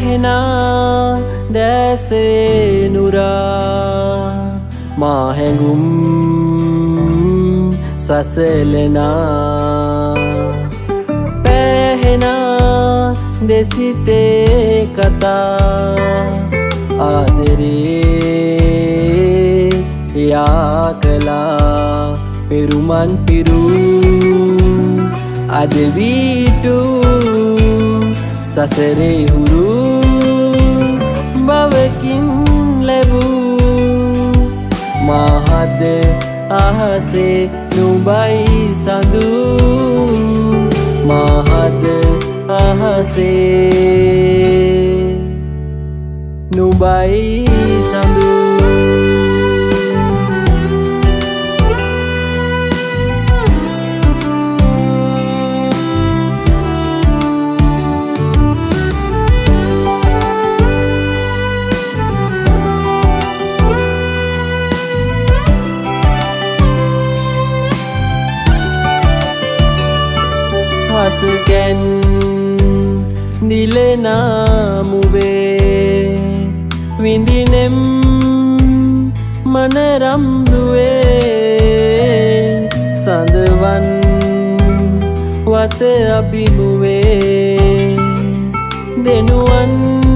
පැහෙනා දැසේ නුරා මා හැඟුම් සසලනා පැහෙනා දෙසිතේ කතා ආදරේ යා කලා පෙරුමන් පිරු අද වීටු සසරේ හුරු බවකින් ලැබූ මහද අහසේ නුඹයි සඳු මහද අහසේ නුඹයි සඳු හසකැන් දිලනාමුවේ විඳිනෙම් මනරම්දුවේ සඳවන් වත අභිමුවේ දෙනුවන්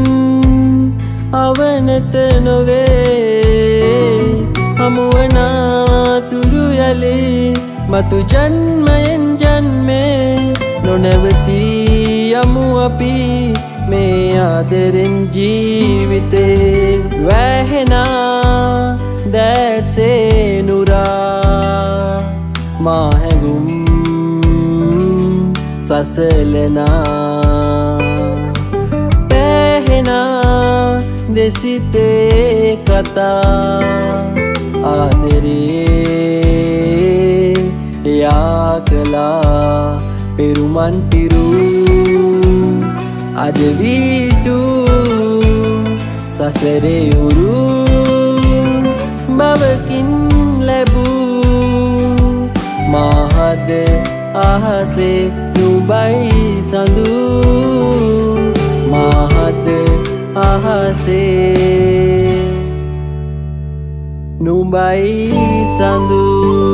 අවනත නොවේ හමුවනා තුරු යලි මතු ජන්මයෙන් ජන්මේ නොනැවතී යමු අපි මේ ආදරෙන් ජීවිතේ වැහෙනා දැසේ නුරා මා හැඟුම් සසලනා පැහෙනා දෙසිතේ කතා ආදරේ යා කලා පෙරුමන් පිරු අද වීටු සසරේ හුරු බවකින් ලැබූ මහද අහසේ නුඹයි සඳු මහද අහසේ නුඹයි සඳු